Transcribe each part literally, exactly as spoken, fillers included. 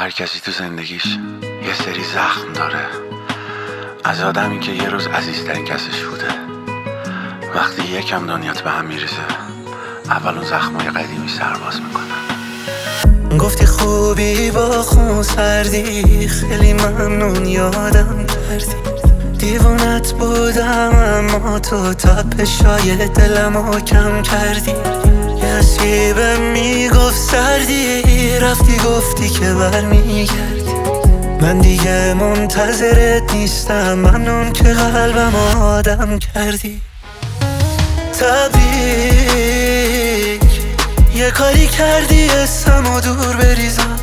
هر کسی تو زندگیش یه سری زخم داره، از آدمی که یه روز عزیزترین کسش بوده. وقتی یکم دنیات به هم میریزه، اول اون زخمای قدیمی سرباز میکنن. گفتی خوبی با خون سردی، خیلی ممنون یادم کردی. دیوونت بودم اما تو تپشای دلمو کم کردی. یه سیبه میگفت سردی، رفتی گفتی که برمیگردی. من دیگه منتظرت نیستم، ممنون که قلبم آدم کردی. تبریک، یه کاری کردی اسمو دور بریزم.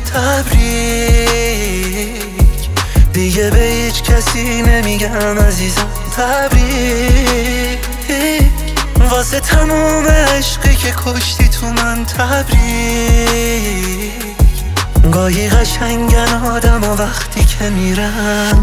تبریک، دیگه به هیچ کسی نمیگم عزیزم. تبریک، واسه تموم عشقی که کشتی تو من. تبریک، گاهی قشنگن آدم و وقتی که میرم.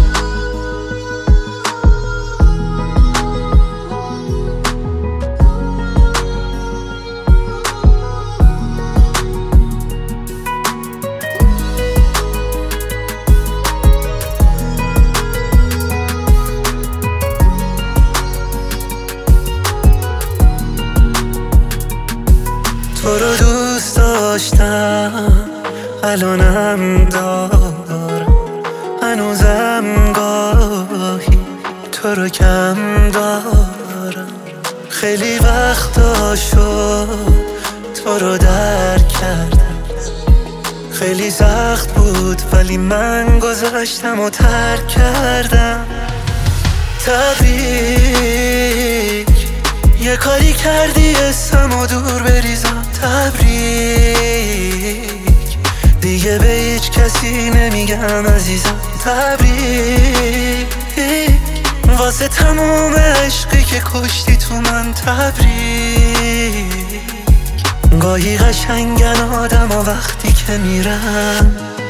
تو رو دوست داشتم، الانم دارم، هنوزم گاهی تو رو کم دارم. خیلی وقتا شد تو رو درک کردم، خیلی سخت بود ولی من گذاشتم و ترک کردم. تبریک، یه کاری کردی اسمو دور بریزم. تبریک، دیگه به هیچ کسی نمیگم عزیزم. تبریک، واسه تموم عشقی که کشتی تو من. تبریک، گاهی قشنگن آدم و وقتی که میرم.